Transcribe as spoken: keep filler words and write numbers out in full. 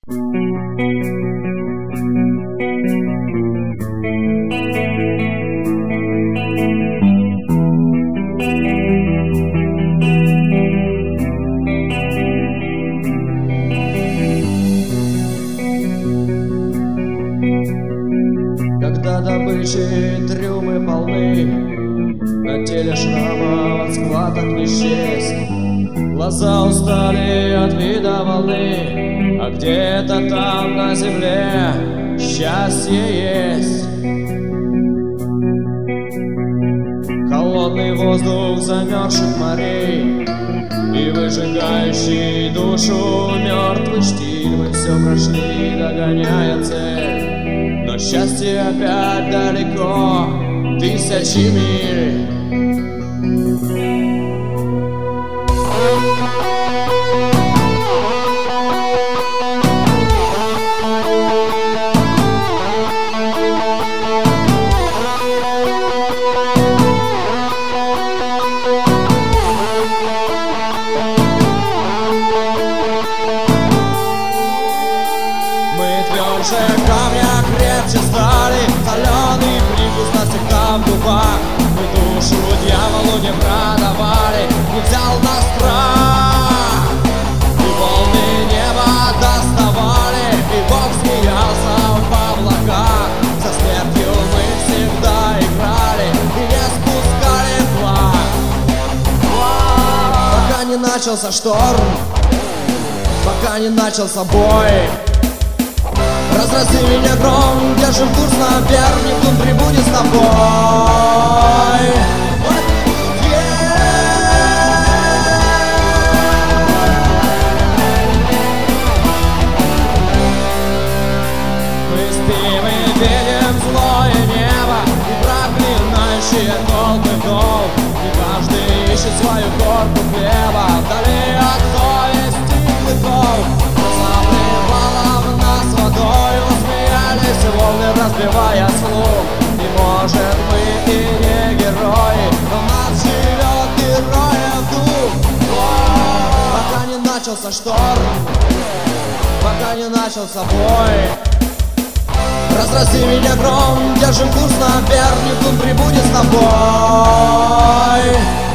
Когда добычи трюмы полны, на теле шрамов от схваток не счесть. Глаза устали от вида волны, а где-то там на земле счастье есть. Холодный воздух замерзших морей и выжигающий душу мертвый штиль. Мы все прошли, догоняя цель, но счастье опять далеко, тысячи миль. Тверже камня, крепче стали, соленый привкус навсегда в губах. Мы душу дьяволу не продавали, не взял нас страх. И волны неба доставали, и Бог смеялся в облаках. За смертью мы всегда играли и не спускали флаг. Пока не начался шторм, пока не начался бой, разрази меня гром, держим курс на Пермь, Нептун прибудет с тобой. Мы спим и видим злое небо и проклинающие толпы гол. И каждый ищет свою корку хлеба вдали от совести клыков. Волны разбивая слух, и может мы и не герои, но в нас живет героев дух. Пока не начался шторм, пока не начался бой, разрази меня гром, держим курс на Пермь, Нептун прибудет с тобой.